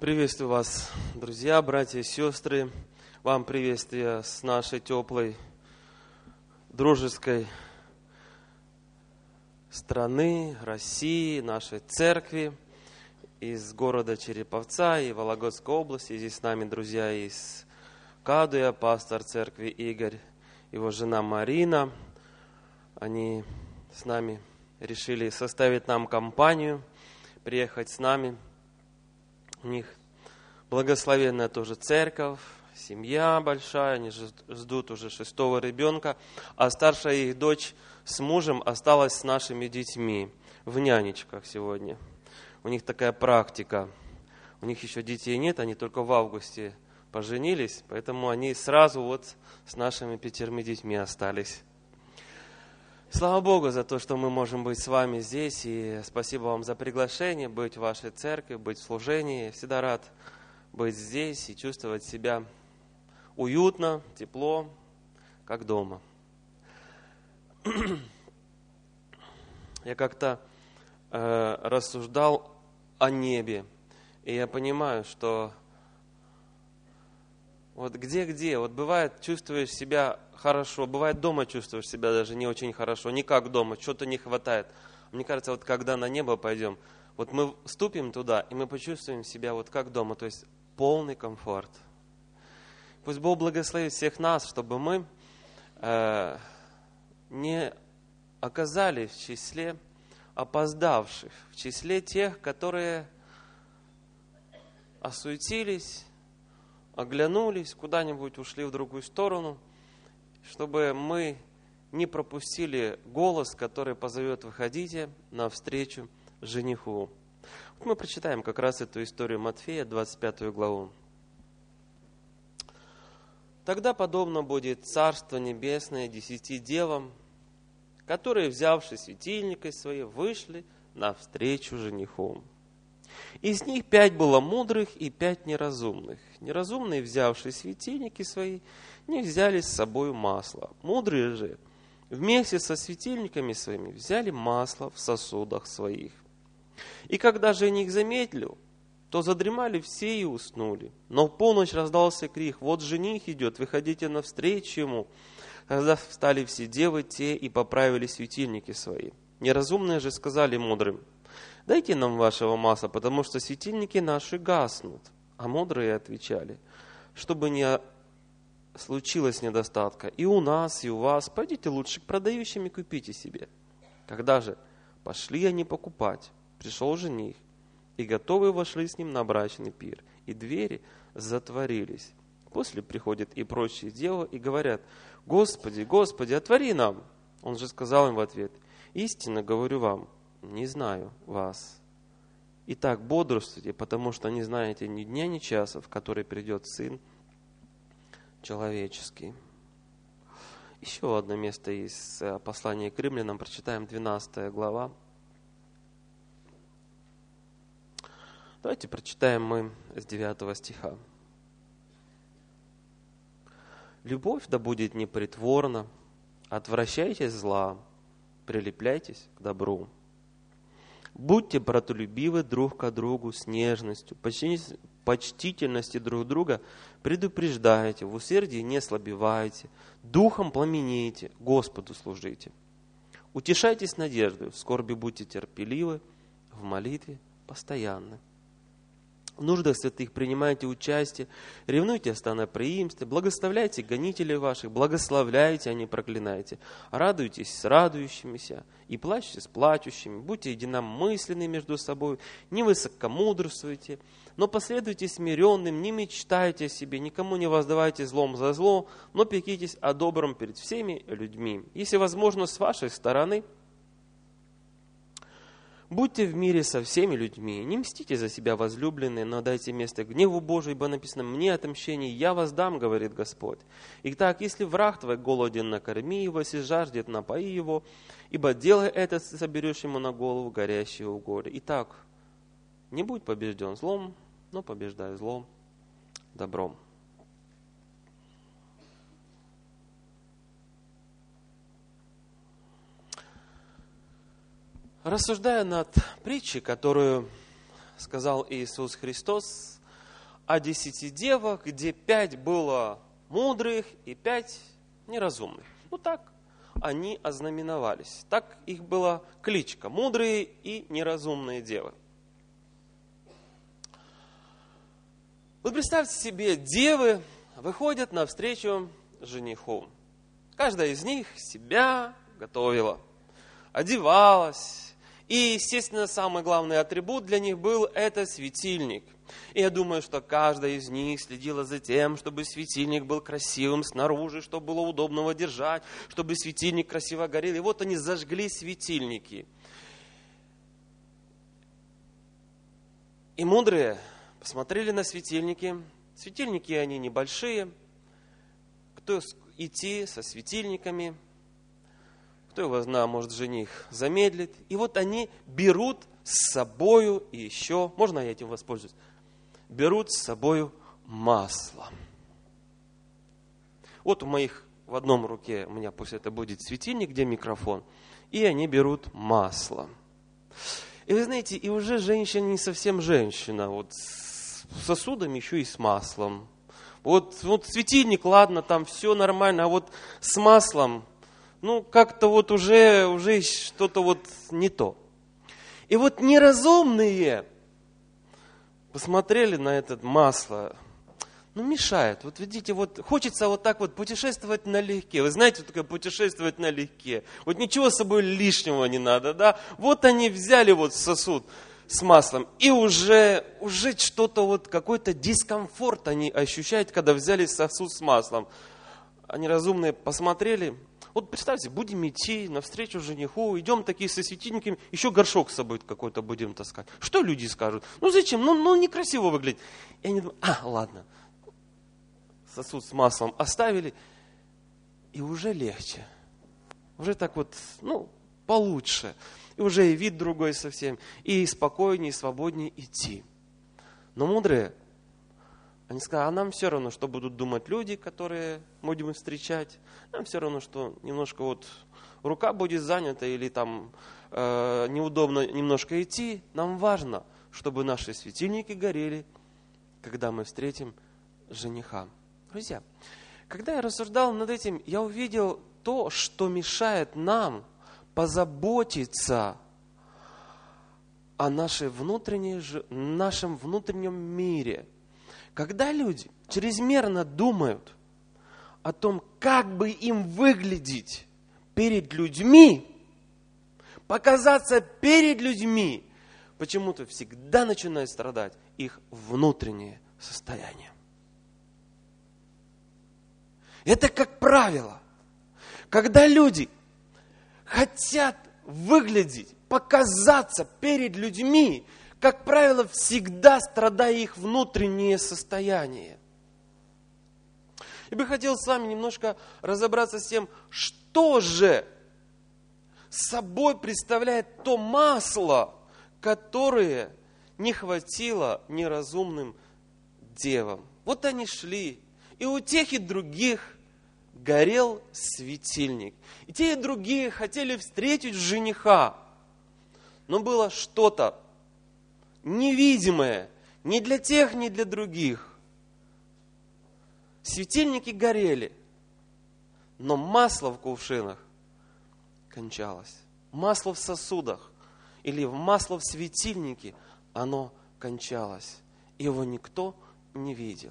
Приветствую вас, друзья, братья и сестры. Вам приветствие с нашей теплой, дружеской страны, России, нашей церкви, из города Череповца и Вологодской области. Здесь с нами друзья из Кадуя, пастор церкви Игорь, его жена Марина. Они с нами решили составить нам компанию, приехать с нами. У них благословенная тоже церковь, семья большая, они ждут уже 6-го ребенка, а старшая их дочь с мужем осталась с нашими детьми в нянечках сегодня. У них такая практика, у них еще детей нет, они только в августе поженились, поэтому они сразу вот с нашими 5 детьми остались. Слава Богу за то, что мы можем быть с вами здесь, и спасибо вам за приглашение быть в вашей церкви, быть в служении. Я всегда рад быть здесь и чувствовать себя уютно, тепло, как дома. Я как-то рассуждал о небе, и я понимаю, что вот где-где, вот бывает, чувствуешь себя хорошо, бывает дома чувствуешь себя даже не очень хорошо, не как дома, что-то не хватает. Мне кажется, вот когда на небо пойдем, вот мы вступим туда, и мы почувствуем себя вот как дома, то есть полный комфорт. Пусть Бог благословит всех нас, чтобы мы не оказались в числе опоздавших, в числе тех, которые осуетились, оглянулись, куда-нибудь ушли в другую сторону, чтобы мы не пропустили голос, который позовет: «Выходите навстречу жениху». Вот мы прочитаем как раз эту историю Матфея, 25 главу. «Тогда подобно будет Царство Небесное 10 девам, которые, взявши светильники свои, вышли навстречу жениху. Из них 5 было мудрых и 5 неразумных. Неразумные, взявшие светильники свои, не взяли с собой масло. Мудрые же вместе со светильниками своими взяли масло в сосудах своих. И когда жених заметил, то задремали все и уснули. Но в полночь раздался крик: вот жених идет, выходите навстречу ему. Тогда встали все девы те и поправили светильники свои. Неразумные же сказали мудрым: дайте нам вашего масла, потому что светильники наши гаснут. А мудрые отвечали: чтобы не случилось недостатка и у нас, и у вас, пойдите лучше к продающим и купите себе. Когда же пошли они покупать, пришел жених, и готовые вошли с ним на брачный пир, и двери затворились. После приходят и прочие девы и говорят: Господи, Господи, отвори нам. Он же сказал им в ответ: истинно говорю вам, не знаю вас. Итак, бодрствуйте, потому что не знаете ни дня, ни часа, в который придет Сын Человеческий». Еще одно место из послания к римлянам, прочитаем 12 глава. Давайте прочитаем мы с 9 стиха. «Любовь да будет непритворна, отвращайтесь зла, прилепляйтесь к добру. Будьте братолюбивы друг к другу с нежностью, почтительности друг друга предупреждайте, в усердии не слабевайте, духом пламенейте, Господу служите. Утешайтесь надеждой, в скорби будьте терпеливы, в молитве постоянны. В нуждах святых принимайте участие, ревнуйте о станоприимстве, благословляйте гонителей ваших, благословляйте, а не проклинайте. Радуйтесь с радующимися и плачьте с плачущими, будьте единомысленны между собой, не высокомудрствуйте, но последуйте смиренным, не мечтайте о себе, никому не воздавайте злом за зло, но пекитесь о добром перед всеми людьми. Если возможно, с вашей стороны, будьте в мире со всеми людьми, не мстите за себя, возлюбленные, но дайте место гневу Божию, ибо написано: «Мне отомщение, я воздам, говорит Господь». Итак, если враг твой голоден, накорми его, если жаждет, напои его, ибо делай это, соберешь ему на голову горящие угли. Итак, не будь побежден злом, но побеждай злом добром». Рассуждая над притчей, которую сказал Иисус Христос, о 10 девах, где 5 было мудрых и 5 неразумных. Ну так они ознаменовались. Так их была кличка. Мудрые и неразумные девы. Вот представьте себе, девы выходят навстречу жениху. Каждая из них себя готовила, одевалась. И, естественно, самый главный атрибут для них был это светильник. И я думаю, что каждая из них следила за тем, чтобы светильник был красивым снаружи, чтобы было удобно его держать, чтобы светильник красиво горел. И вот они зажгли светильники. И мудрые посмотрели на светильники. Светильники они небольшие. Кто идти со светильниками? Кто его знает, может, жених замедлит. И вот они берут с собою и еще, можно я этим воспользуюсь? Берут с собою масло. Вот в одном руке у меня пусть это будет светильник, где микрофон. И они берут масло. И вы знаете, и уже женщина не совсем женщина. Вот с сосудом еще и с маслом. Вот светильник, ладно, там все нормально, а вот с маслом, как-то вот уже что-то вот не то. И вот неразумные посмотрели на это масло, мешает. Вот видите, вот хочется вот так вот путешествовать налегке. Вы знаете, что такое путешествовать налегке? Вот ничего с собой лишнего не надо, да? Вот они взяли вот сосуд с маслом, и уже что-то вот, какой-то дискомфорт они ощущают, когда взяли сосуд с маслом. Они разумные посмотрели. Вот представьте, будем идти навстречу жениху, идем такие со светильниками, еще горшок с собой какой-то будем таскать. Что люди скажут? Зачем? Некрасиво выглядит. И они думают, ладно. Сосуд с маслом оставили, и уже легче. Уже так вот, получше. И уже и вид другой совсем, и спокойнее, и свободнее идти. Но мудрые, они сказали, а нам все равно, что будут думать люди, которые будем встречать. Нам все равно, что немножко вот рука будет занята или там неудобно немножко идти. Нам важно, чтобы наши светильники горели, когда мы встретим жениха. Друзья, когда я рассуждал над этим, я увидел то, что мешает нам позаботиться о нашем внутреннем мире. Когда люди чрезмерно думают о том, как бы им выглядеть перед людьми, показаться перед людьми, почему-то всегда начинает страдать их внутреннее состояние. Это как правило, когда люди хотят выглядеть, показаться перед людьми, как правило, всегда страдает их внутреннее состояние. Я бы хотел с вами немножко разобраться с тем, что же собой представляет то масло, которое не хватило неразумным девам. Вот они шли, и у тех и других горел светильник. И те и другие хотели встретить жениха. Но было что-то невидимое ни для тех, ни для других. Светильники горели, но масло в кувшинах кончалось. Масло в сосудах или масло в светильнике, оно кончалось. Его никто не видел.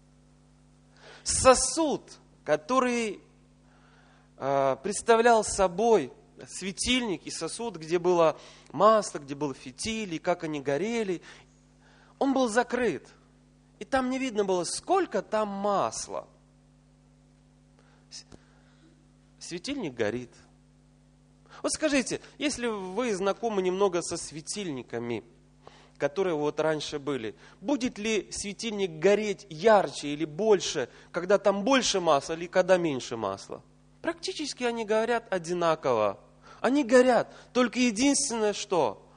Сосуд, который представлял собой светильник и сосуд, где было масло, где был фитиль, и как они горели, он был закрыт. И там не видно было, сколько там масла. Светильник горит. Вот скажите, если вы знакомы немного со светильниками, которые вот раньше были, будет ли светильник гореть ярче или больше, когда там больше масла или когда меньше масла? Практически они горят одинаково. Они горят. Только единственное, что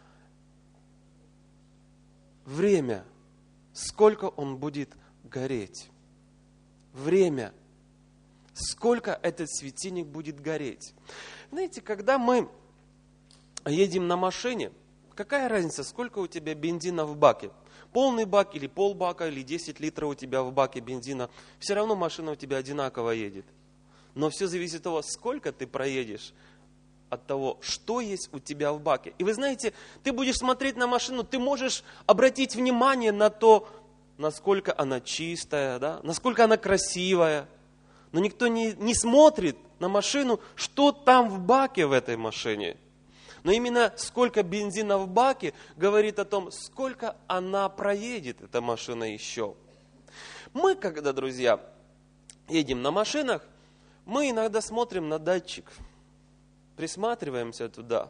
время, сколько он будет гореть. Время, сколько этот светильник будет гореть. Знаете, когда мы едем на машине, какая разница, сколько у тебя бензина в баке? полный бак или полбака, или 10 литров у тебя в баке бензина, все равно машина у тебя одинаково едет. Но все зависит от того, сколько ты проедешь, от того, что есть у тебя в баке. И вы знаете, ты будешь смотреть на машину, ты можешь обратить внимание на то, насколько она чистая, да? Насколько она красивая. Но никто не смотрит на машину, что там в баке в этой машине. Но именно сколько бензина в баке говорит о том, сколько она проедет, эта машина еще. Мы, когда, друзья, едем на машинах, мы иногда смотрим на датчик, присматриваемся туда.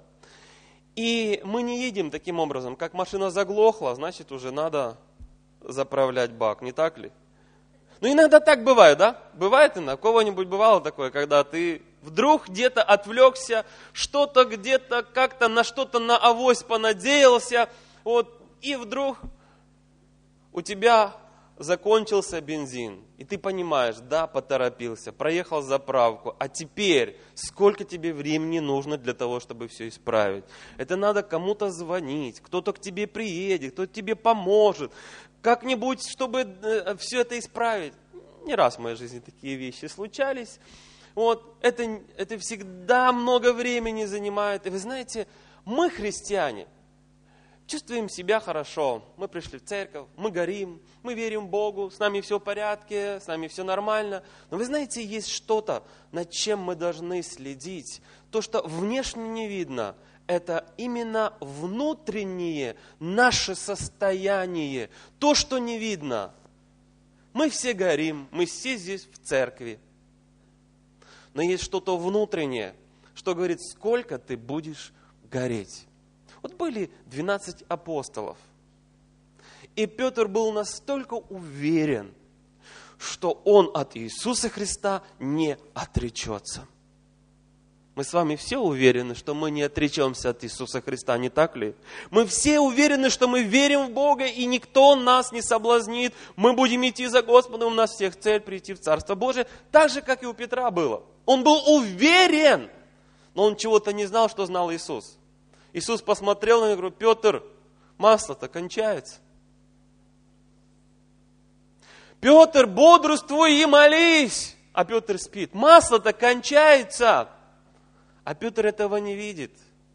И мы не едем таким образом, как машина заглохла, значит уже надо заправлять бак, не так ли? Ну, иногда так бывает, да? Бывает иногда, у кого-нибудь бывало такое, когда ты вдруг где-то отвлекся, что-то где-то как-то на что-то на авось понадеялся, вот, и вдруг у тебя закончился бензин. И ты понимаешь, да, поторопился, проехал заправку, а теперь сколько тебе времени нужно для того, чтобы все исправить? Это надо кому-то звонить, кто-то к тебе приедет, кто-то тебе поможет, как-нибудь, чтобы все это исправить. Не раз в моей жизни такие вещи случались. Вот, это всегда много времени занимает. И вы знаете, мы, христиане, чувствуем себя хорошо. Мы пришли в церковь, мы горим, мы верим Богу, с нами все в порядке, с нами все нормально. Но вы знаете, есть что-то, над чем мы должны следить. То, что внешне не видно, это именно внутреннее наше состояние. То, что не видно. Мы все горим, мы все здесь в церкви. Но есть что-то внутреннее, что говорит, сколько ты будешь гореть. Вот были 12 апостолов. И Петр был настолько уверен, что он от Иисуса Христа не отречется. Мы с вами все уверены, что мы не отречемся от Иисуса Христа, не так ли? Мы все уверены, что мы верим в Бога, и никто нас не соблазнит. Мы будем идти за Господом, у нас всех цель прийти в Царство Божие, так же, как и у Петра было. Он был уверен, но он чего-то не знал, что знал Иисус. Иисус посмотрел на него и говорит, Петр, масло-то кончается. Петр, бодрствуй и молись. А Петр спит. Масло-то кончается. А Петр этого не видит.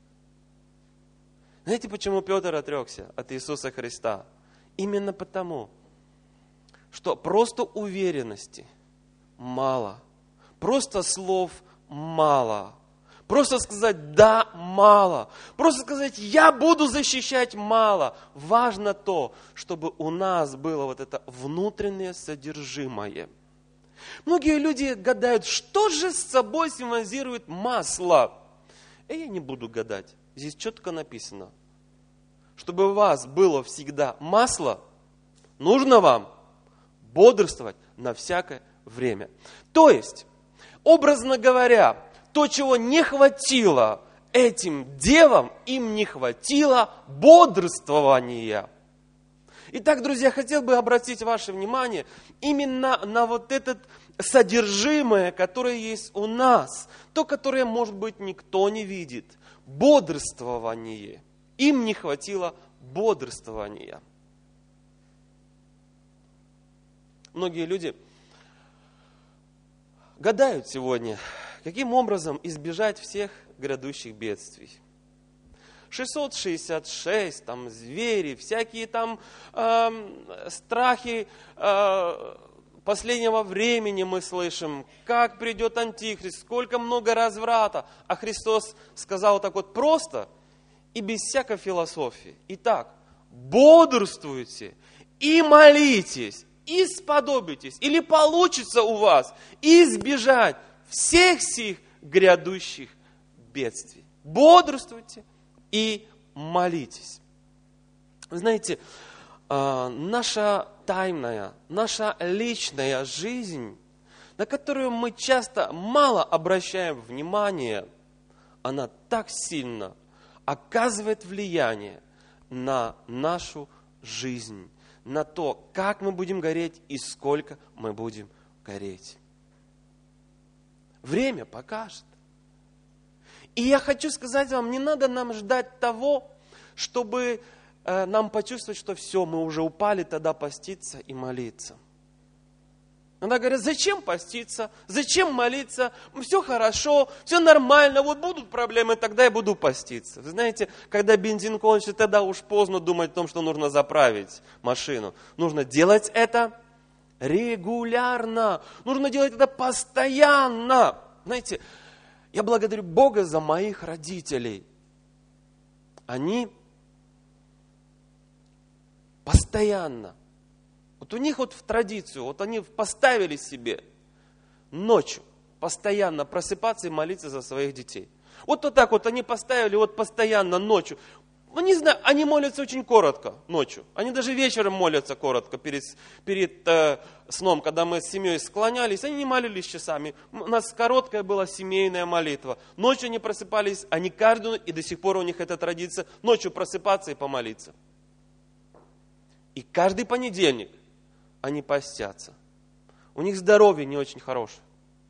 Знаете, почему Петр отрекся от Иисуса Христа? Именно потому, что просто уверенности мало. Просто слов мало. Просто сказать «да» мало. Просто сказать «я буду защищать» мало. Важно то, чтобы у нас было вот это внутреннее содержимое. Многие люди гадают, что же с собой символизирует масло. И я не буду гадать. Здесь четко написано. Чтобы у вас было всегда масло, нужно вам бодрствовать на всякое время. То есть, образно говоря, то, чего не хватило этим девам, им не хватило бодрствования. Итак, друзья, хотел бы обратить ваше внимание именно на вот это содержимое, которое есть у нас. То, которое, может быть, никто не видит. Бодрствование. Им не хватило бодрствования. Многие люди гадают сегодня, каким образом избежать всех грядущих бедствий. 666, там звери, всякие там страхи последнего времени мы слышим, как придет Антихрист, сколько много разврата. А Христос сказал так вот просто и без всякой философии. Итак, бодрствуйте и молитесь, и сподобитесь, или получится у вас избежать всех сих грядущих бедствий. Бодрствуйте и молитесь. Вы знаете, наша тайная, наша личная жизнь, на которую мы часто мало обращаем внимание, она так сильно оказывает влияние на нашу жизнь, на то, как мы будем гореть и сколько мы будем гореть. Время покажет. И я хочу сказать вам, не надо нам ждать того, чтобы нам почувствовать, что все, мы уже упали, тогда поститься и молиться. Она говорит, зачем поститься, зачем молиться, все хорошо, все нормально, вот будут проблемы, тогда я буду поститься. Вы знаете, когда бензин кончится, тогда уж поздно думать о том, что нужно заправить машину. Нужно делать это регулярно, нужно делать это постоянно. Знаете, я благодарю Бога за моих родителей. Они постоянно. Вот у них вот в традицию, вот они поставили себе ночью постоянно просыпаться и молиться за своих детей. Вот так вот они поставили вот постоянно ночью. Ну, не знаю, они молятся очень коротко ночью. Они даже вечером молятся коротко перед сном, когда мы с семьей склонялись. Они не молились часами. У нас короткая была семейная молитва. Ночью они просыпались, они каждую, и до сих пор у них эта традиция, ночью просыпаться и помолиться. И каждый понедельник они постятся. У них здоровье не очень хорошее.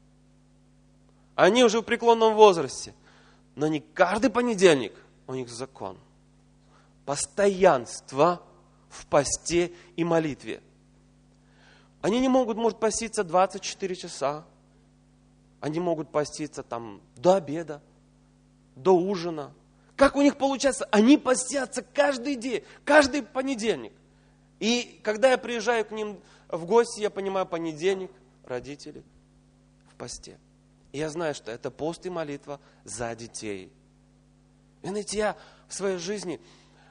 Они уже в преклонном возрасте. Но не каждый понедельник у них закон. Постоянство в посте и молитве. Они не могут, может, поститься 24 часа. Они могут поститься там до обеда, до ужина. Как у них получается? Они постятся каждый день, каждый понедельник. И когда я приезжаю к ним в гости, я понимаю, понедельник родители в посте. И я знаю, что это пост и молитва за детей. И знаете, я в своей жизни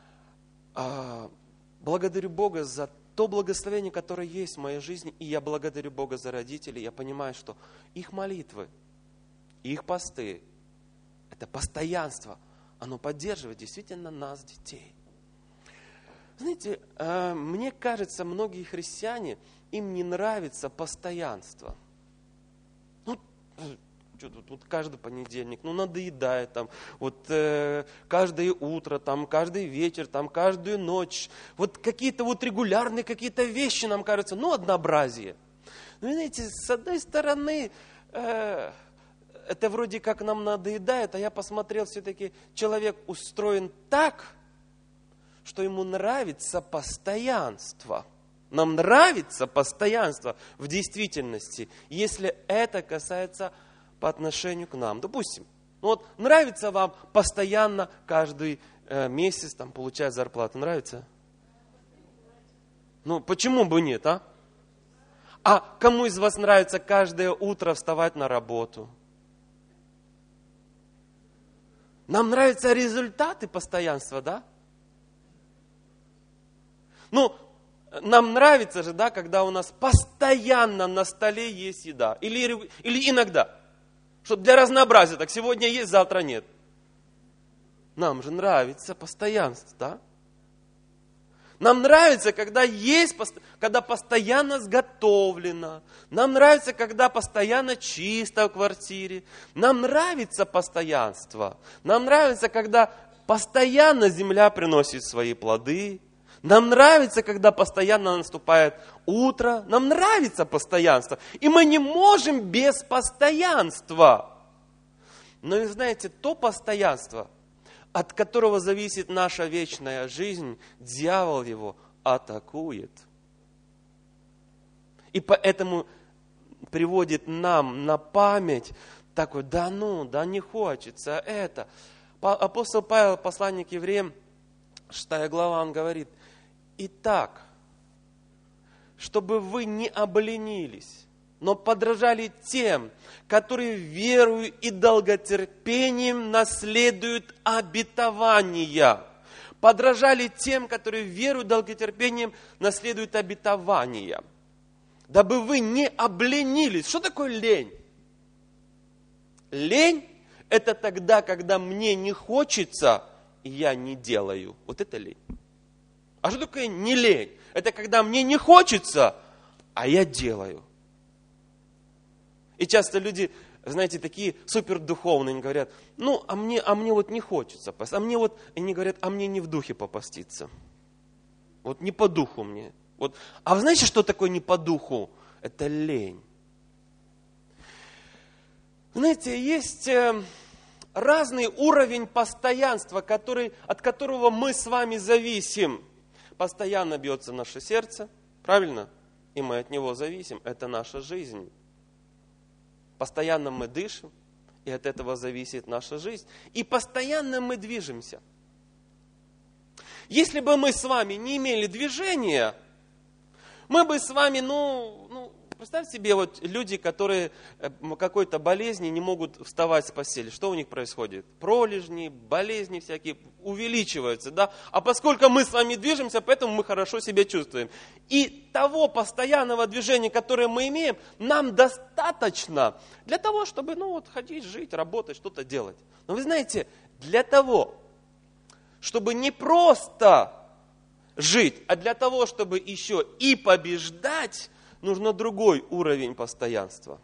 благодарю Бога за то благословение, которое есть в моей жизни. И я благодарю Бога за родителей. Я понимаю, что их молитвы, их посты, это постоянство, оно поддерживает действительно нас, детей. Знаете, мне кажется, многие христиане, им не нравится постоянство. Ну, что тут, вот каждый понедельник, ну, надоедает там, вот каждое утро, там, каждый вечер, там, каждую ночь. Вот какие-то вот регулярные какие-то вещи нам кажутся, ну, однообразие. Ну, знаете, с одной стороны, это вроде как нам надоедает, а я посмотрел, все-таки человек устроен так, что ему нравится постоянство. Нам нравится постоянство в действительности, если это касается по отношению к нам. Допустим, ну вот нравится вам постоянно каждый месяц там, получать зарплату. Нравится? Ну, почему бы нет, а? А кому из вас нравится каждое утро вставать на работу? Нам нравятся результаты постоянства, да? Ну, нам нравится же, да, когда у нас постоянно на столе есть еда. Или иногда. Чтобы для разнообразия, так сегодня есть, завтра нет. Нам же нравится постоянство, да? Нам нравится, когда когда постоянно сготовлено. Нам нравится, когда постоянно чисто в квартире. Нам нравится постоянство. Нам нравится, когда постоянно земля приносит свои плоды. Нам нравится, когда постоянно наступает утро. Нам нравится постоянство. И мы не можем без постоянства. Но вы знаете, то постоянство, от которого зависит наша вечная жизнь, дьявол его атакует. И поэтому приводит нам на память такой, да не хочется это. Апостол Павел, посланник к евреям, 6 глава, он говорит, итак, чтобы вы не обленились, но подражали тем, которые верою и долготерпением наследуют обетования. Подражали тем, которые верою и долготерпением наследуют обетования. Дабы вы не обленились. Что такое лень? Лень – это тогда, когда мне не хочется, и я не делаю. Вот это лень. А что такое не лень? Это когда мне не хочется, а я делаю. И часто люди, знаете, такие супердуховные, они говорят, а мне вот не хочется поститься. Они говорят, а мне не в духе попаститься. Вот не по духу мне. Вот. А вы знаете, что такое не по духу? Это лень. Знаете, есть разный уровень постоянства, от которого мы с вами зависим. Постоянно бьется наше сердце, правильно? И мы от него зависим. Это наша жизнь. Постоянно мы дышим, и от этого зависит наша жизнь. И постоянно мы движемся. Если бы мы с вами не имели движения, мы бы с вами, представь себе, вот люди, которые какой-то болезни не могут вставать с постели. Что у них происходит? Пролежни, болезни всякие увеличиваются, да? А поскольку мы с вами движемся, поэтому мы хорошо себя чувствуем. И того постоянного движения, которое мы имеем, нам достаточно для того, чтобы, ходить, жить, работать, что-то делать. Но вы знаете, для того, чтобы не просто жить, а для того, чтобы еще и побеждать, нужно другой уровень постоянства.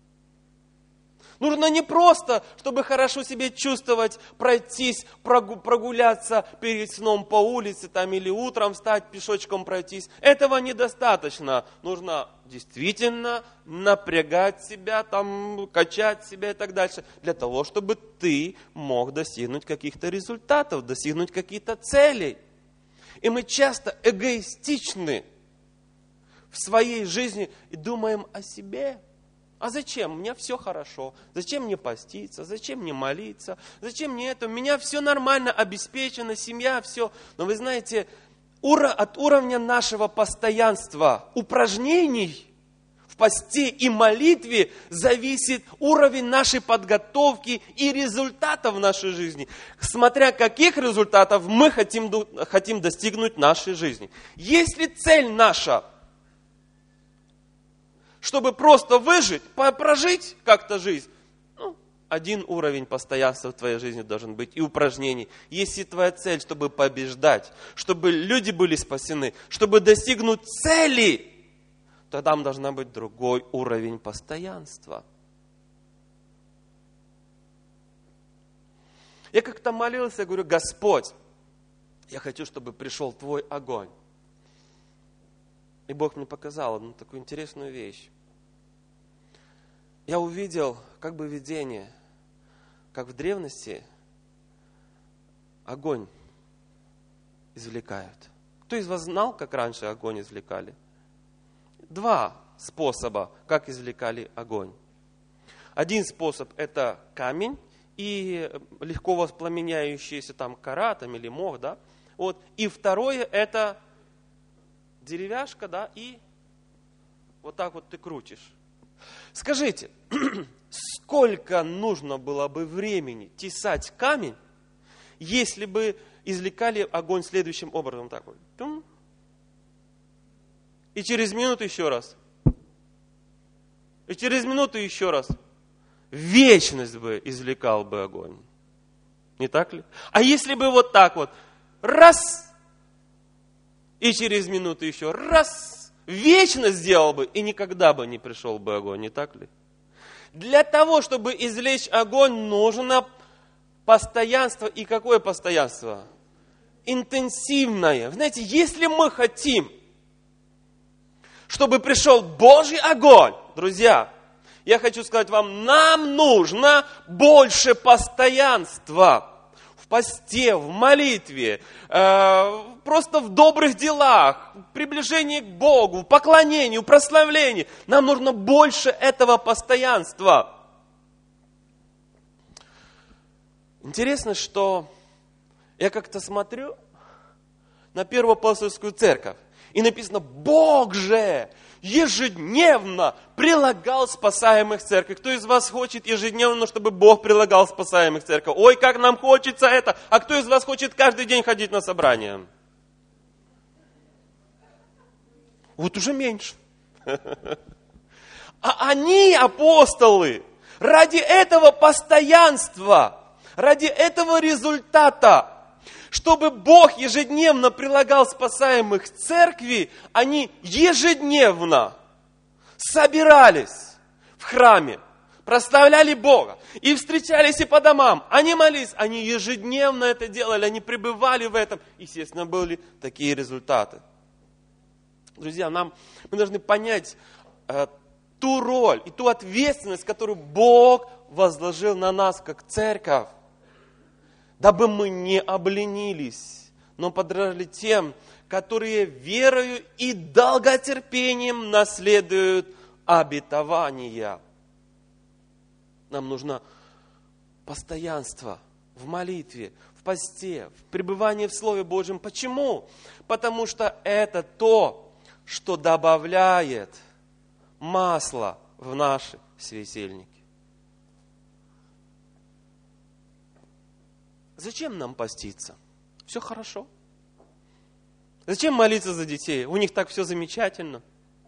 Нужно не просто, чтобы хорошо себя чувствовать, пройтись, прогуляться перед сном по улице или утром встать, пешочком пройтись. Этого недостаточно. Нужно действительно напрягать себя, качать себя и так дальше, для того, чтобы ты мог достигнуть каких-то результатов, достигнуть каких-то целей. И мы часто эгоистичны в своей жизни и думаем о себе. А зачем? У меня все хорошо. Зачем мне поститься? Зачем мне молиться? Зачем мне это? У меня все нормально, обеспечено, семья, все. Но вы знаете, от уровня нашего постоянства, упражнений в посте и молитве зависит уровень нашей подготовки и результатов в нашей жизни. Смотря каких результатов мы хотим достигнуть в нашей жизни. Если цель наша, чтобы просто выжить, прожить как-то жизнь, один уровень постоянства в твоей жизни должен быть и упражнений. Если твоя цель, чтобы побеждать, чтобы люди были спасены, чтобы достигнуть цели, то там должна быть другой уровень постоянства. Я как-то молился, говорю: Господь, я хочу, чтобы пришел Твой огонь. И Бог мне показал одну такую интересную вещь. Я увидел видение, как в древности огонь извлекают. Кто из вас знал, как раньше огонь извлекали? 2 способа, как извлекали огонь. Один способ – это камень и легко воспламеняющаяся кора или мох, да? И второе – это деревяшка, да, и вот так ты крутишь. Скажите, сколько нужно было бы времени тесать камень, если бы извлекали огонь следующим образом, и через минуту еще раз, и через минуту еще раз. Вечность бы извлекал бы огонь. Не так ли? А если бы раз, и через минуту еще раз, вечность сделал бы, и никогда бы не пришел бы огонь, не так ли? Для того, чтобы извлечь огонь, нужно постоянство. И какое постоянство? Интенсивное. Знаете, если мы хотим, чтобы пришел Божий огонь, друзья, я хочу сказать вам, нам нужно больше постоянства. В посте, в молитве, просто в добрых делах, в приближении к Богу, в поклонении, в прославлении. Нам нужно больше этого постоянства. Интересно, что я как-то смотрю на Первую апостольскую церковь, и написано: Бог же ежедневно прилагал спасаемых в церковь. Кто из вас хочет ежедневно, чтобы Бог прилагал спасаемых в церковь? Ой, как нам хочется это! А кто из вас хочет каждый день ходить на собрания? Вот уже меньше. А они, апостолы, ради этого постоянства, ради этого результата, чтобы Бог ежедневно прилагал спасаемых к церкви, они ежедневно собирались в храме, прославляли Бога и встречались и по домам. Они молились, они ежедневно это делали, они пребывали в этом. Естественно, были такие результаты. Друзья, мы должны понять ту роль и ту ответственность, которую Бог возложил на нас как церковь. дабы мы не обленились, но подражали тем, которые верою и долготерпением наследуют обетования. Нам нужно постоянство в молитве, в посте, в пребывании в Слове Божьем. Почему? Потому что это то, что добавляет масло в наши светильники. Зачем нам поститься? Все хорошо. Зачем молиться за детей? У них так все замечательно.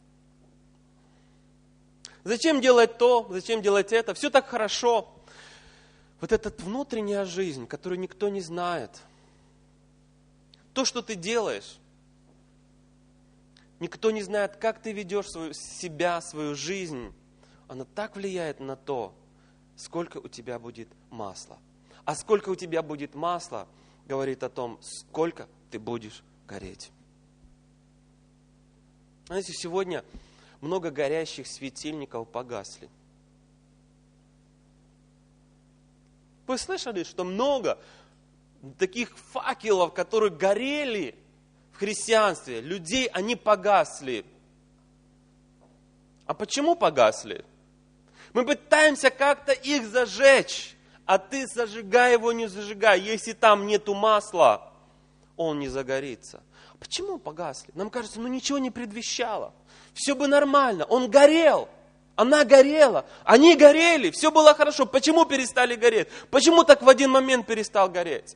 Зачем делать то? Зачем делать это? Все так хорошо. Вот эта внутренняя жизнь, которую никто не знает. То, что ты делаешь. Никто не знает, как ты ведешь себя, свою жизнь. Она так влияет на то, сколько у тебя будет масла. А сколько у тебя будет масла, говорит о том, сколько ты будешь гореть. Знаете, сегодня много горящих светильников погасли. Вы слышали, что много таких факелов, которые горели в христианстве, людей, они погасли. А почему погасли? Мы пытаемся как-то их зажечь, а ты зажигай его, не зажигай. Если там нету масла, он не загорится. Почему погасли? Нам кажется, ничего не предвещало. Все бы нормально. Он горел. Она горела. Они горели. Все было хорошо. Почему перестали гореть? Почему так в один момент перестал гореть?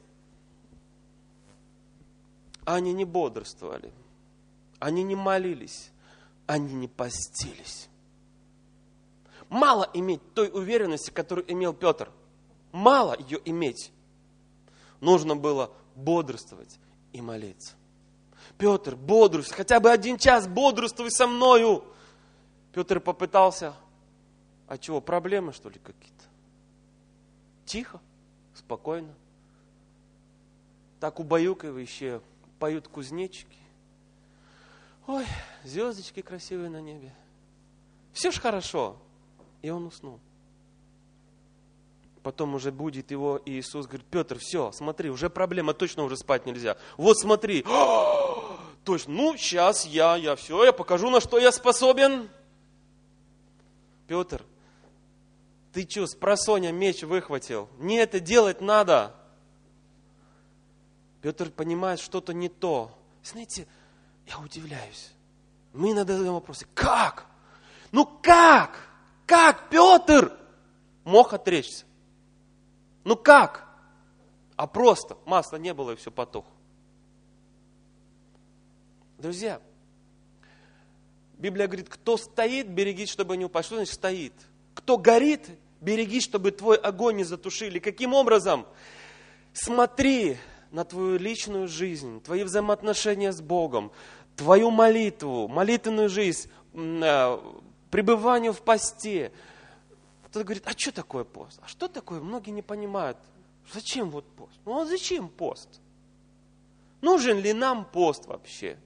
Они не бодрствовали. Они не молились. Они не постились. Мало иметь той уверенности, которую имел Петр. Мало ее иметь. Нужно было бодрствовать и молиться. Петр, бодрствуй, хотя бы 1 час бодрствуй со мною. Петр попытался. А чего, проблемы что ли какие-то? Тихо, спокойно. Так убаюкивающе поют кузнечики. Ой, звездочки красивые на небе. Все ж хорошо. И он уснул. Потом уже будет его Иисус, говорит, Петр, все, смотри, уже проблема, точно уже спать нельзя. Вот смотри, точно, сейчас я покажу, на что я способен. Петр, ты что, спросонья меч выхватил? Мне это делать надо. Петр понимает, что-то не то. Знаете, я удивляюсь. Мы иногда задаем вопросы, как? Как Петр мог отречься? Как? А просто масла не было и все потухло. Друзья, Библия говорит, кто стоит, берегись, чтобы не упасть. Что значит стоит? Кто горит, берегись, чтобы твой огонь не затушили. Каким образом? Смотри на твою личную жизнь, твои взаимоотношения с Богом, твою молитву, молитвенную жизнь, пребывание в посте. Кто-то говорит, а что такое пост? А что такое? Многие не понимают. Зачем вот пост? А зачем пост? Нужен ли нам пост вообще?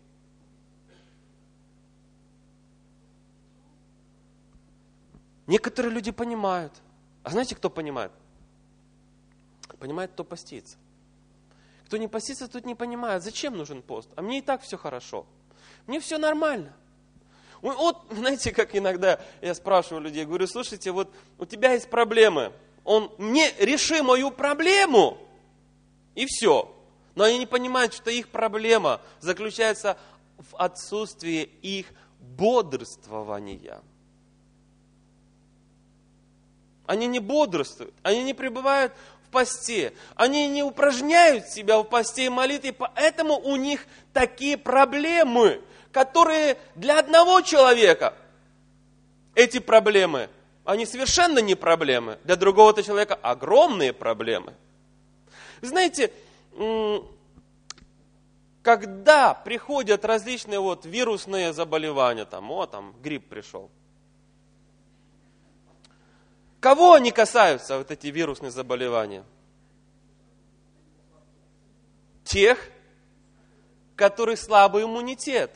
Некоторые люди понимают. А знаете, кто понимает? Понимает, кто постится. Кто не постится, тот не понимает, зачем нужен пост. А мне и так все хорошо. Мне все нормально. Вот, знаете, как иногда я спрашиваю людей, говорю, слушайте, вот у тебя есть проблемы. Реши мою проблему, и все. Но они не понимают, что их проблема заключается в отсутствии их бодрствования. Они не бодрствуют, они не пребывают в посте, они не упражняют себя в посте и молитве, поэтому у них такие проблемы, которые для одного человека, эти проблемы, они совершенно не проблемы, для другого-то человека огромные проблемы. Знаете, когда приходят различные вирусные заболевания, там грипп пришел, кого они касаются, эти вирусные заболевания? Тех, которые слабый иммунитет.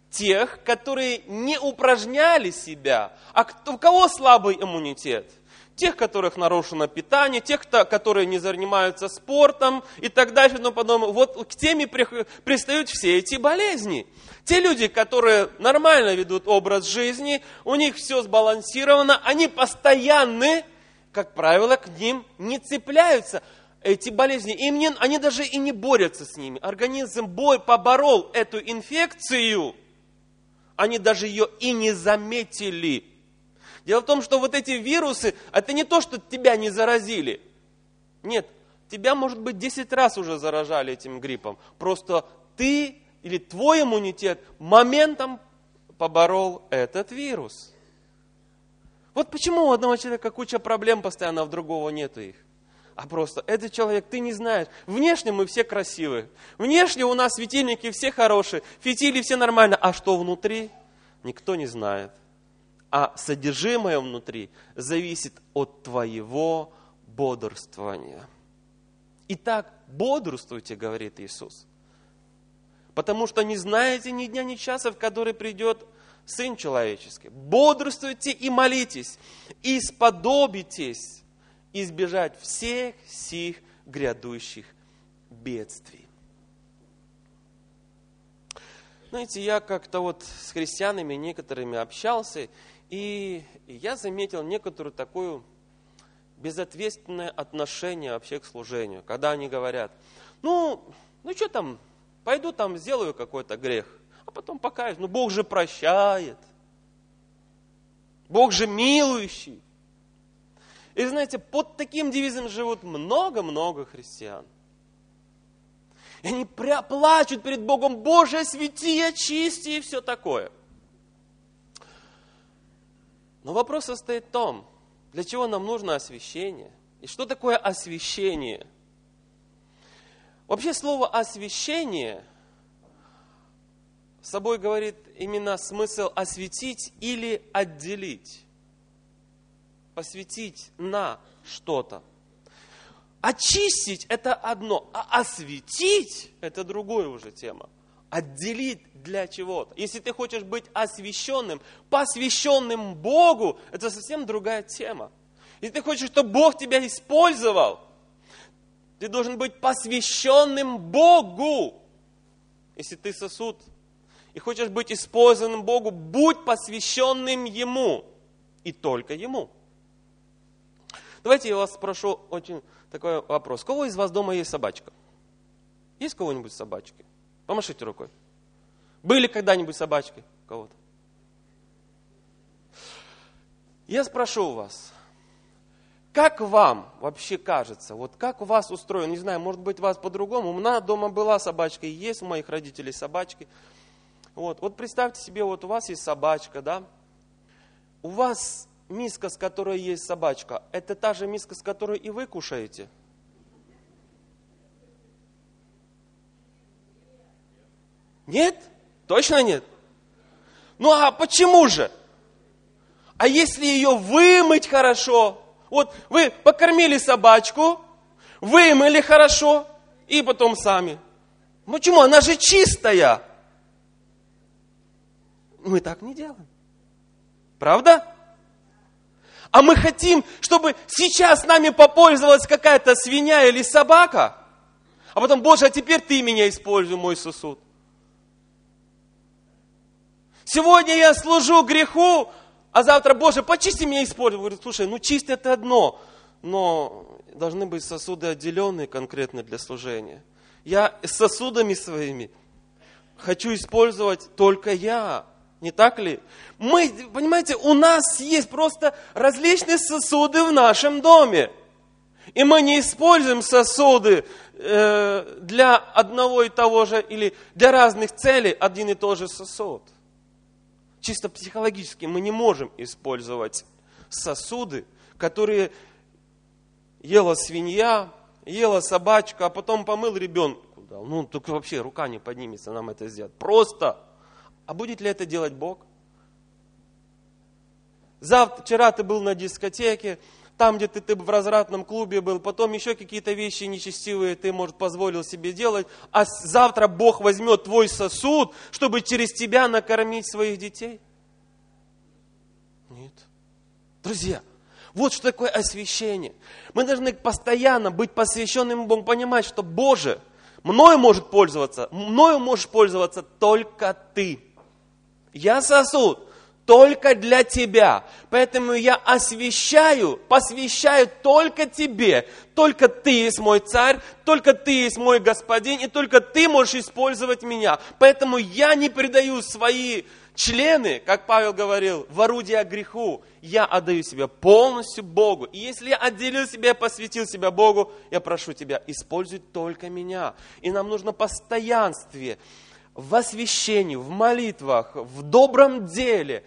Тех, которые не упражняли себя. А у кого слабый иммунитет? тех, у которых нарушено питание, тех, которые не занимаются спортом и так дальше, но потом вот к теме пристают все эти болезни. Те люди, которые нормально ведут образ жизни, у них все сбалансировано, они постоянны, как правило, к ним не цепляются. Эти болезни, они даже и не борются с ними. Организм поборол эту инфекцию, они даже ее и не заметили. Дело в том, что вот эти вирусы, это не то, что тебя не заразили. Нет, тебя, может быть, 10 раз уже заражали этим гриппом. Просто ты или твой иммунитет моментом поборол этот вирус. Вот почему у одного человека куча проблем постоянно, а у другого нету их. А просто этот человек, ты не знаешь. Внешне мы все красивые. Внешне у нас светильники все хорошие, фитили все нормально. А что внутри, никто не знает. А содержимое внутри зависит от твоего бодрствования. Итак, бодрствуйте, говорит Иисус. Потому что не знаете ни дня, ни часа, в который придет Сын Человеческий. Бодрствуйте и молитесь, и сподобитесь избежать всех сих грядущих бедствий. Знаете, я как-то вот с христианами некоторыми общался, и я заметил некоторую такую безответственное отношение вообще к служению. Когда они говорят, ну что там, пойду там сделаю какой-то грех, а потом покаюсь. Ну Бог же прощает. Бог же милующий. И знаете, под таким девизом живут много-много христиан. И они плачут перед Богом, Боже, освети, очисти и все такое. Но вопрос состоит в том, для чего нам нужно освящение? И что такое освящение? Вообще слово освящение с собой говорит именно смысл осветить или отделить. Посвятить на что-то. Очистить – это одно, а осветить – это другая уже тема. Отделить для чего-то. Если ты хочешь быть освященным, посвященным Богу, это совсем другая тема. Если ты хочешь, чтобы Бог тебя использовал, ты должен быть посвященным Богу. Если ты сосуд и хочешь быть использованным Богу, будь посвященным Ему. И только Ему. Давайте я вас спрошу очень такой вопрос. У кого из вас дома есть собачка? Есть у кого-нибудь собачки? Помашите рукой. Были когда-нибудь собачки у кого-то? Я спрошу у вас, как вам вообще кажется, вот как у вас устроено, не знаю, может быть, у вас по-другому, у меня дома была собачка, и есть у моих родителей собачки. Вот представьте себе, вот у вас есть собачка, да? У вас миска, с которой есть собачка, это та же миска, с которой и вы кушаете? Нет? Точно нет? Ну а почему же? А если ее вымыть хорошо? Вот вы покормили собачку, вымыли хорошо, и потом сами. Почему? Она же чистая. Мы так не делаем. Правда? А мы хотим, чтобы сейчас с нами попользовалась какая-то свинья или собака, а потом, Боже, а теперь ты меня используй, мой сосуд. Сегодня я служу греху, а завтра, Боже, почисти меня, используй. Говорит, слушай, чисть это одно, но должны быть сосуды отделенные конкретно для служения. Я с сосудами своими хочу использовать только я. Не так ли? Мы, понимаете, у нас есть просто различные сосуды в нашем доме. И мы не используем сосуды для одного и того же, или для разных целей один и тот же сосуд. Чисто психологически мы не можем использовать сосуды, которые ела свинья, ела собачка, а потом помыл ребенку. Только вообще рука не поднимется нам это сделать. Просто. А будет ли это делать Бог? Вчера ты был на дискотеке, там где ты в развратном клубе был, потом еще какие-то вещи нечестивые ты, может, позволил себе делать, а завтра Бог возьмет твой сосуд, чтобы через тебя накормить своих детей? Нет. Друзья, Вот что такое освящение. Мы должны постоянно быть посвященным Богу, понимать, что Боже, мною можешь пользоваться только Ты. Я сосуд только для Тебя. Поэтому я посвящаю только Тебе. Только Ты есть мой царь, только Ты есть мой господин, и только Ты можешь использовать меня. Поэтому я не предаю свои члены, как Павел говорил, в орудие греху. Я отдаю себя полностью Богу. И если я отделил себя, посвятил себя Богу, я прошу Тебя, используй только меня. И нам нужно постоянствие в освящении, в молитвах, в добром деле,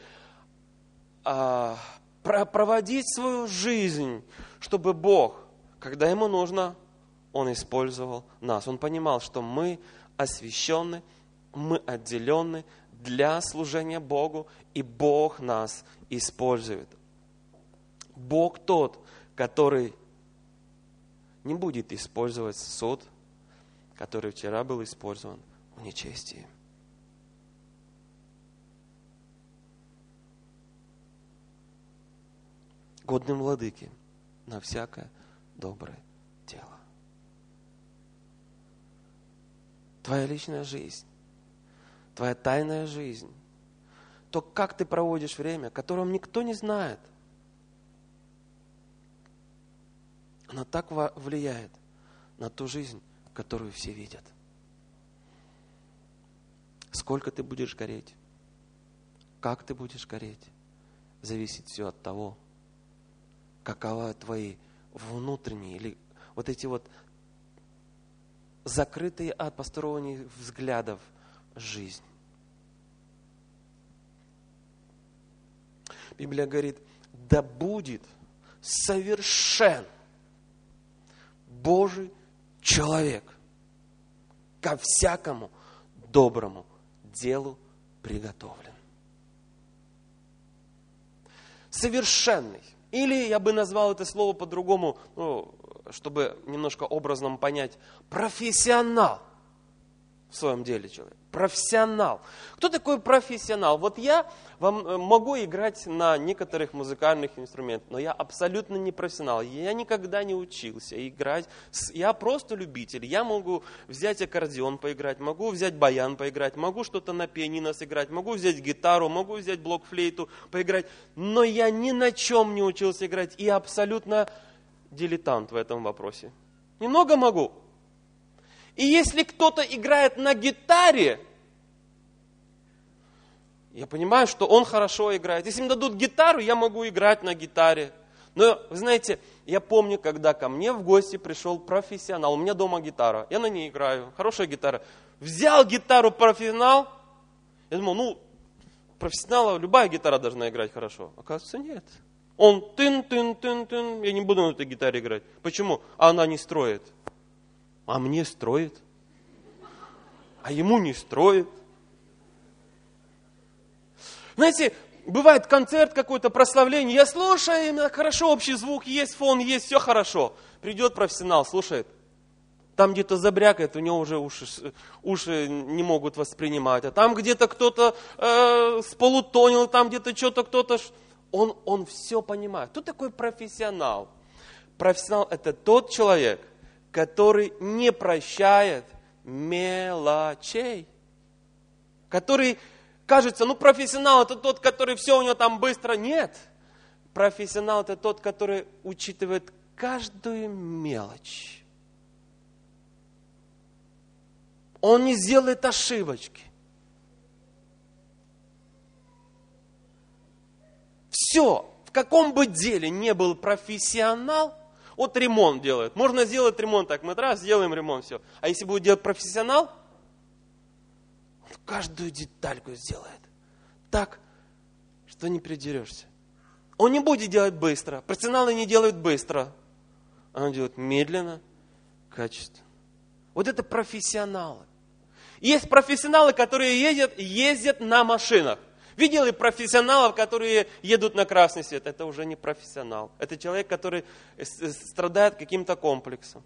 проводить свою жизнь, чтобы Бог, когда Ему нужно, Он использовал нас. Он понимал, что мы освящены, мы отделены для служения Богу, и Бог нас использует. Бог тот, который не будет использовать сосуд, который вчера был использован в нечестии. Годным владыке на всякое доброе дело. Твоя личная жизнь, твоя тайная жизнь, то, как ты проводишь время, о котором никто не знает, она так влияет на ту жизнь, которую все видят. Сколько ты будешь гореть, как ты будешь гореть, зависит все от того, каковы твои внутренние или вот эти вот закрытые от посторонних взглядов жизнь. Библия говорит, да будет совершен Божий человек ко всякому доброму делу приготовлен. Совершенный. Или я бы назвал это слово по-другому, чтобы немножко образно понять, профессионал в своем деле человек. Профессионал. Кто такой профессионал? Вот я могу играть на некоторых музыкальных инструментах, но я абсолютно не профессионал. Я никогда не учился играть. Я просто любитель. Я могу взять аккордеон поиграть, могу взять баян поиграть, могу что-то на пианино сыграть, могу взять гитару, могу взять блокфлейту поиграть. Но я ни на чем не учился играть и абсолютно дилетант в этом вопросе. Немного могу. И если кто-то играет на гитаре, я понимаю, что он хорошо играет. Если мне дадут гитару, я могу играть на гитаре. Но, вы знаете, я помню, когда ко мне в гости пришел профессионал. У меня дома гитара, я на ней играю, хорошая гитара. Взял гитару профессионал, я думал, профессионала любая гитара должна играть хорошо. Оказывается, нет. Он тын-тын-тын-тын, я не буду на этой гитаре играть. Почему? А она не строит. А мне строит. А ему не строит. Знаете, бывает концерт какой-то, прославление. Я слушаю, хорошо, общий звук есть, фон есть, все хорошо. Придет профессионал, слушает. Там где-то забрякает, у него уже уши не могут воспринимать. А там где-то кто-то сполутонил, там где-то что-то кто-то... Он все понимает. Кто такой профессионал? Профессионал – это тот человек, который не прощает мелочей. Который, кажется, профессионал это тот, который все у него там быстро. Нет. Профессионал это тот, который учитывает каждую мелочь. Он не сделает ошибочки. Все. В каком бы деле не был профессионал, вот ремонт делает. Можно сделать ремонт так, мы раз сделаем ремонт, все. А если будет делать профессионал, он каждую детальку сделает. Так, что не придерешься. Он не будет делать быстро. Профессионалы не делают быстро. Он делает медленно, качественно. Вот это профессионалы. Есть профессионалы, которые ездят на машинах. Видели профессионалов, которые едут на красный свет? Это уже не профессионал. Это человек, который страдает каким-то комплексом.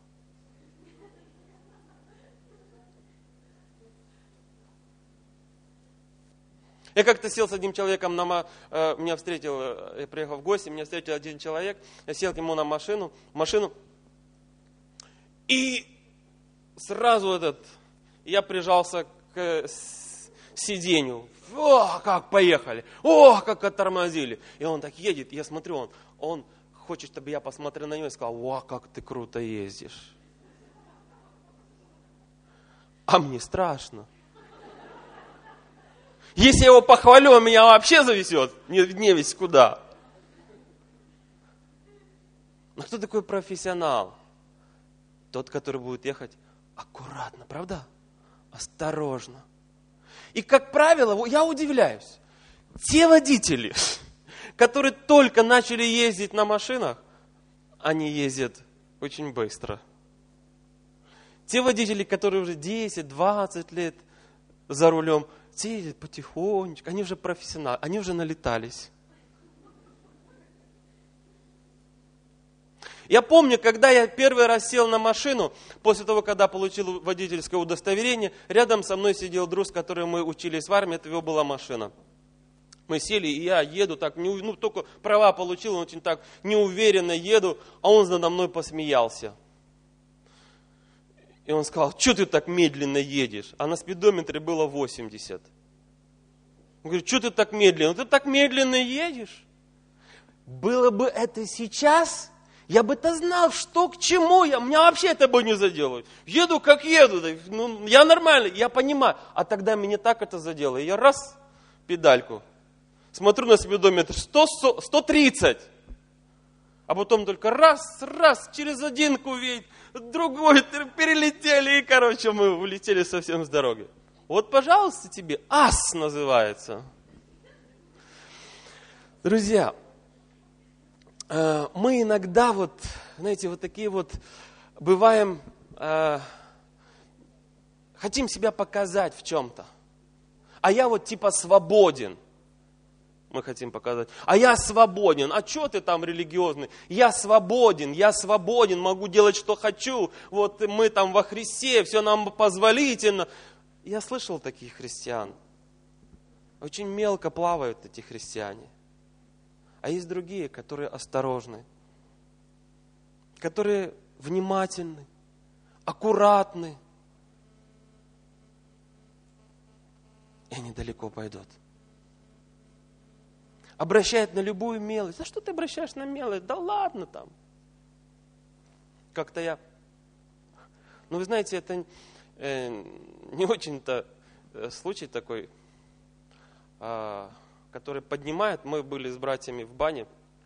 Я как-то сел с одним человеком, меня встретил, я приехал в гости, меня встретил один человек, я сел к нему на машину, и сразу я прижался к сиденью. О, как поехали! О, как оттормозили! И он так едет, я смотрю, он хочет, чтобы я посмотрел на него и сказал: о, как ты круто ездишь. А мне страшно. Если я его похвалю, он меня вообще завезет, не весь куда. Но кто такой профессионал? Тот, который будет ехать аккуратно, правда? Осторожно. И, как правило, я удивляюсь, те водители, которые только начали ездить на машинах, они ездят очень быстро. Те водители, которые уже 10-20 лет за рулем, те ездят потихонечку, они уже профессионалы, они уже налетались. Я помню, когда я первый раз сел на машину, после того, когда получил водительское удостоверение, рядом со мной сидел друг, с которым мы учились в армии, это его была машина. Мы сели, и я еду так, только права получил, очень так неуверенно еду, а он надо мной посмеялся. И он сказал: что ты так медленно едешь? А на спидометре было 80. Он говорит: что ты так медленно? Ты так медленно едешь? Было бы это сейчас, я бы это знал, что к чему. Меня вообще это бы не задело. Еду как еду. Я нормально, я понимаю. А тогда меня так это задело. И я раз, педальку. Смотрю на спидометр, 130. А потом только раз, через один кувейт, другой, перелетели, и, мы улетели совсем с дороги. Вот, пожалуйста, тебе ас называется. Друзья, мы иногда такие бываем, хотим себя показать в чем-то. А я свободен. Мы хотим показать. А я свободен. А что ты там религиозный? Я свободен, могу делать, что хочу. Вот мы там во Христе, все нам позволительно. Я слышал таких христиан. Очень мелко плавают эти христиане. А есть другие, которые осторожны, которые внимательны, аккуратны. И они далеко пойдут. Обращает на любую мелочь. Да что ты обращаешь на мелочь? Да ладно там. Как-то вы знаете, это не очень-то случай такой, который поднимает. Мы были с братьями в бане.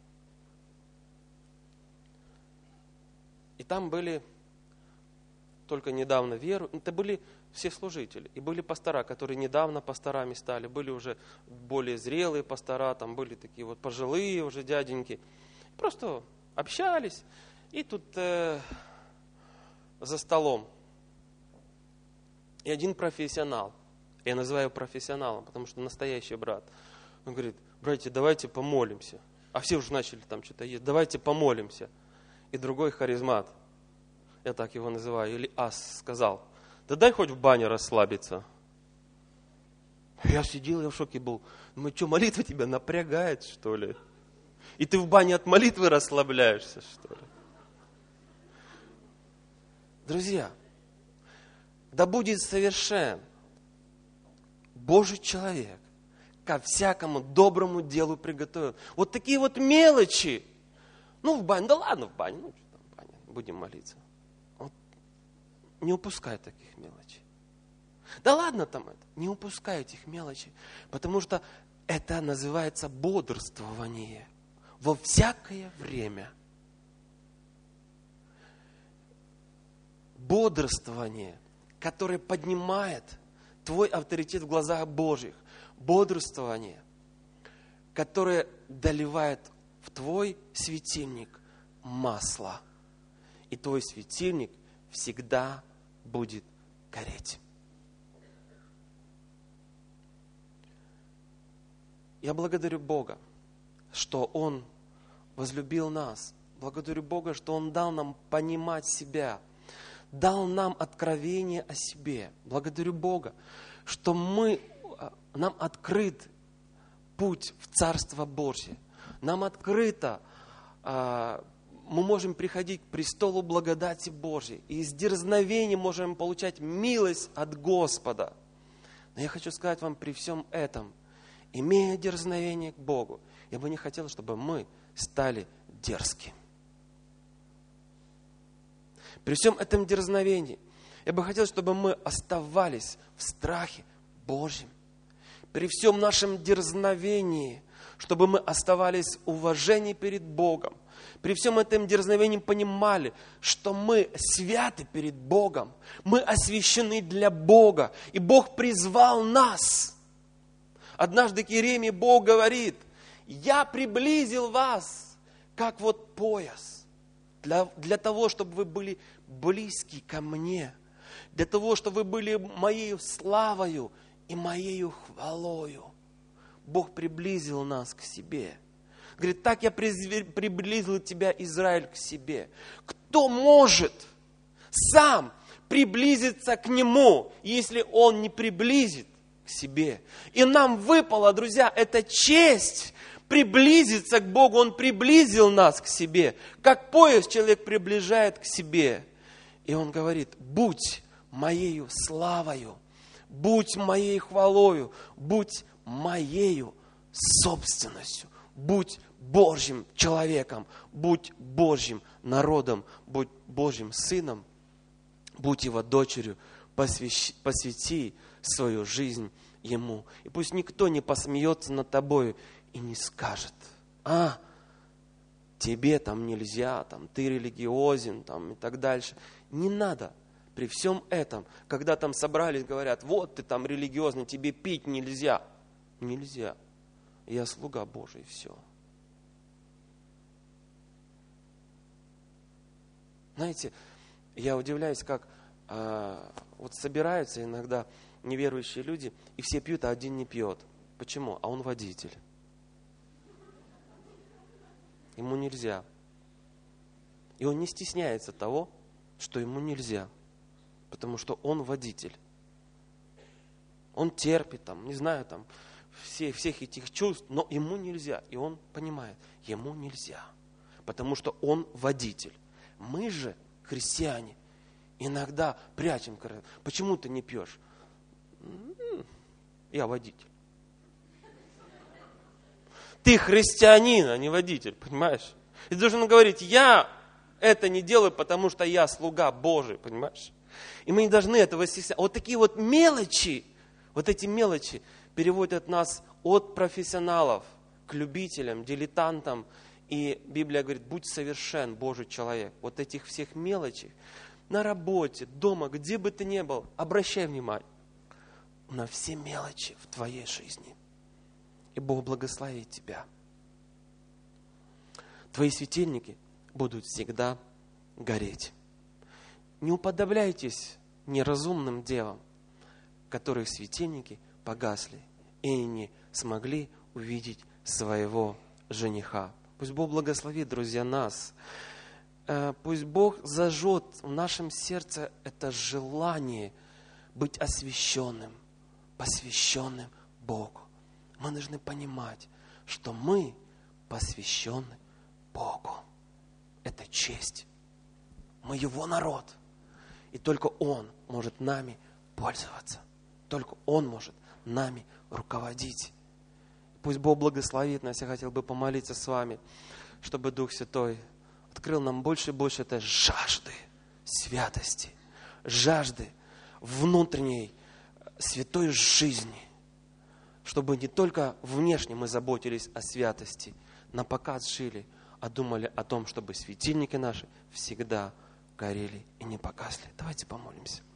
И там были только недавно это были все служители. И были пастора, которые недавно пасторами стали. Были уже более зрелые пастора, там были такие пожилые уже дяденьки. Просто общались. И тут за столом. И один профессионал. Я называю его профессионалом, потому что настоящий брат. Он говорит: братья, давайте помолимся. А все уже начали там что-то есть. Давайте помолимся. И другой харизмат, я так его называю, или ас, сказал: да дай хоть в бане расслабиться. Я сидел, я в шоке был. Думаю, что, молитва тебя напрягает, что ли? И ты в бане от молитвы расслабляешься, что ли? Друзья, да будет совершен Божий человек, ко всякому доброму делу приготовлен. Вот такие мелочи. В бане, да ладно в бане, что там в бане, будем молиться. Не упускай таких мелочей. Да ладно там это, не упускай этих мелочей, потому что это называется бодрствование во всякое время. Бодрствование, которое поднимает твой авторитет в глазах Божьих. Бодрствование, которое доливает в твой светильник масло. И твой светильник всегда будет гореть. Я благодарю Бога, что Он возлюбил нас. Благодарю Бога, что Он дал нам понимать себя. Дал нам откровение о себе. Благодарю Бога, что нам открыт путь в Царство Божье. Нам открыто, мы можем приходить к престолу благодати Божьей. И из дерзновения можем получать милость от Господа. Но я хочу сказать вам, при всем этом, имея дерзновение к Богу, я бы не хотел, чтобы мы стали дерзкими. При всем этом дерзновении, я бы хотел, чтобы мы оставались в страхе Божьем. При всем нашем дерзновении, чтобы мы оставались в уважении перед Богом. При всем этом дерзновении понимали, что мы святы перед Богом. Мы освящены для Бога. И Бог призвал нас. Однажды к Иеремии Бог говорит: я приблизил вас, как вот пояс, для того, чтобы вы были близки ко мне, для того, чтобы вы были моей славою и моею хвалою. Бог приблизил нас к себе. Говорит: так я приблизил тебя, Израиль, к себе. Кто может сам приблизиться к Нему, если Он не приблизит к себе? И нам выпало, друзья, эта честь приблизиться к Богу. Он приблизил нас к себе. Как пояс человек приближает к себе. И Он говорит: будь моею славою, будь моей хвалою, будь моею собственностью, будь Божьим человеком, будь Божьим народом, будь Божьим сыном, будь Его дочерью, посвяти свою жизнь Ему. И пусть никто не посмеется над тобой и не скажет: тебе там нельзя, там, ты религиозен, там, и так дальше. Не надо. При всем этом, когда там собрались, говорят: вот ты там религиозный, тебе пить нельзя. Нельзя. Я слуга Божий, все. Знаете, я удивляюсь, как вот собираются иногда неверующие люди, и все пьют, а один не пьет. Почему? А он водитель. Ему нельзя. И он не стесняется того, что ему нельзя. Потому что он водитель. Он терпит, там, не знаю, там, всех этих чувств, но ему нельзя. И он понимает, ему нельзя. Потому что он водитель. Мы же, христиане, иногда прячем. Почему ты не пьешь? Я водитель. Ты христианин, а не водитель, понимаешь? И должен говорить: я это не делаю, потому что я слуга Божий, понимаешь? И мы не должны этого стесняться. Вот такие вот мелочи, вот эти мелочи переводят нас от профессионалов к любителям, дилетантам. И Библия говорит: будь совершен, Божий человек. Вот этих всех мелочей на работе, дома, где бы ты ни был, обращай внимание на все мелочи в твоей жизни. И Бог благословит тебя. Твои светильники будут всегда гореть. Не уподобляйтесь неразумным девам, которых светильники погасли и не смогли увидеть своего жениха. Пусть Бог благословит, друзья, нас. Пусть Бог зажжет в нашем сердце это желание быть освященным, посвященным Богу. Мы должны понимать, что мы посвящены Богу. Это честь. Мы Его народ. И только Он может нами пользоваться. Только Он может нами руководить. Пусть Бог благословит нас. Я хотел бы помолиться с вами, чтобы Дух Святой открыл нам больше и больше этой жажды святости, жажды внутренней святой жизни, чтобы не только внешне мы заботились о святости, на показ жили, а думали о том, чтобы светильники наши всегда горели и не погасли. Давайте помолимся.